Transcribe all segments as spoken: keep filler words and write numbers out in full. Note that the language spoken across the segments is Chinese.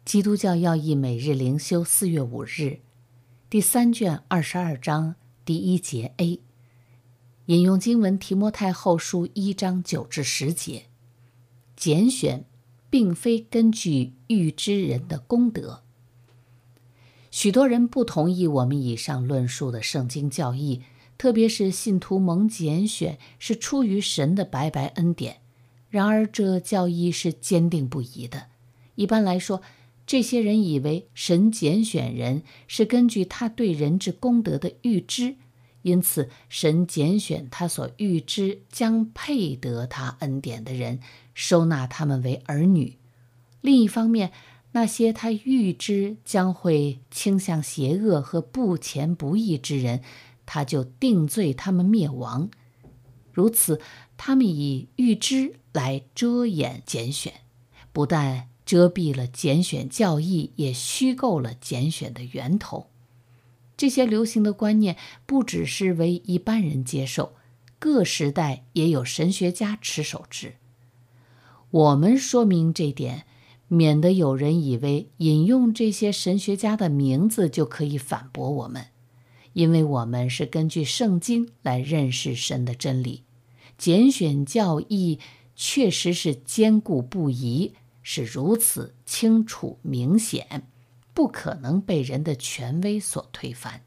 基督教要义每日灵修四月五日，第三卷二十二章第一节 A， 引用经文提摩太后书一章九至十节。拣选并非根据预知人的功德。许多人不同意我们以上论述的圣经教义，特别是信徒蒙拣选是出于神的白白恩典。然而这教义是坚定不移的。一般来说，这些人以为神拣选人是根据他对人之功德的预知，因此神拣选他所预知将配得他恩典的人，收纳他们为儿女。另一方面，那些他预知将会倾向邪恶和不虔不义之人，他就定罪他们灭亡。如此，他们以预知来遮掩拣选，不但遮蔽了拣选教义，也虚构了拣选的源头。这些流行的观念不只是为一般人接受，各时代也有神学家持守之。我们说明这点，免得有人以为引用这些神学家的名字就可以反驳我们，因为我们是根据圣经来认识神的真理。拣选教义确实是坚固不移，是如此清楚明显，不可能被人的权威所推翻。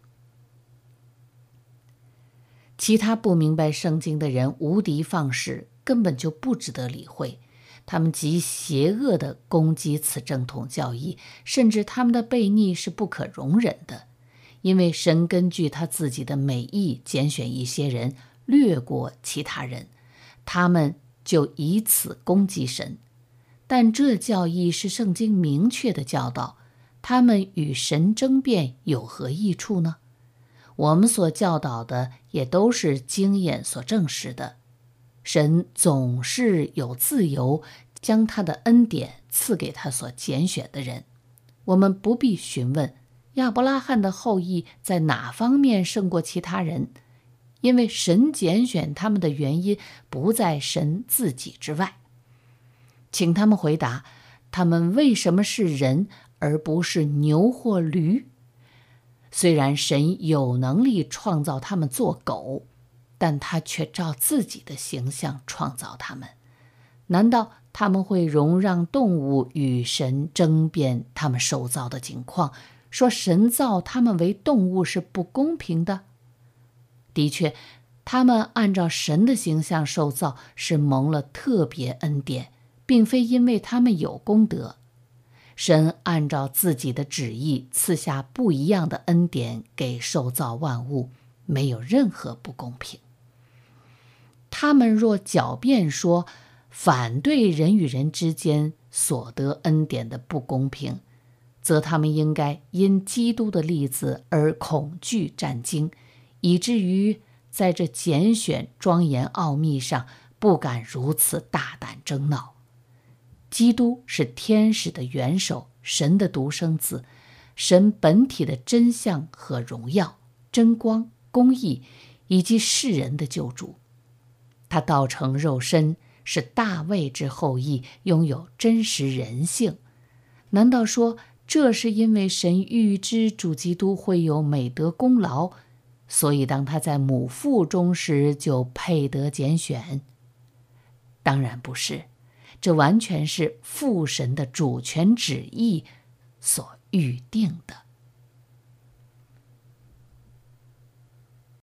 其他不明白圣经的人无的放矢，根本就不值得理会。他们极邪恶地攻击此正统教义，甚至他们的悖逆是不可容忍的。因为神根据他自己的美意拣选一些人，略过其他人，他们就以此攻击神。但这教义是圣经明确的教导，他们与神争辩有何益处呢？我们所教导的也都是经验所证实的。神总是有自由将他的恩典赐给他所拣选的人。我们不必询问亚伯拉罕的后裔在哪方面胜过其他人，因为神拣选他们的原因不在神自己之外。请他们回答，他们为什么是人而不是牛或驴？虽然神有能力创造他们做狗，但他却照自己的形象创造他们。难道他们会容让动物与神争辩他们受造的境况，说神造他们为动物是不公平的？的确，他们按照神的形象受造是蒙了特别恩典，并非因为他们有功德。神按照自己的旨意赐下不一样的恩典给受造万物，没有任何不公平。他们若狡辩说反对人与人之间所得恩典的不公平，则他们应该因基督的例子而恐惧战惊，以至于在这拣选庄严奥秘上不敢如此大胆争闹。基督是天使的元首，神的独生子，神本体的真相和荣耀、真光、公义，以及世人的救主。他道成肉身，是大卫之后裔，拥有真实人性。难道说这是因为神预知主基督会有美德功劳，所以当他在母腹中时就配得拣选？当然不是，这完全是父神的主权旨意所预定的。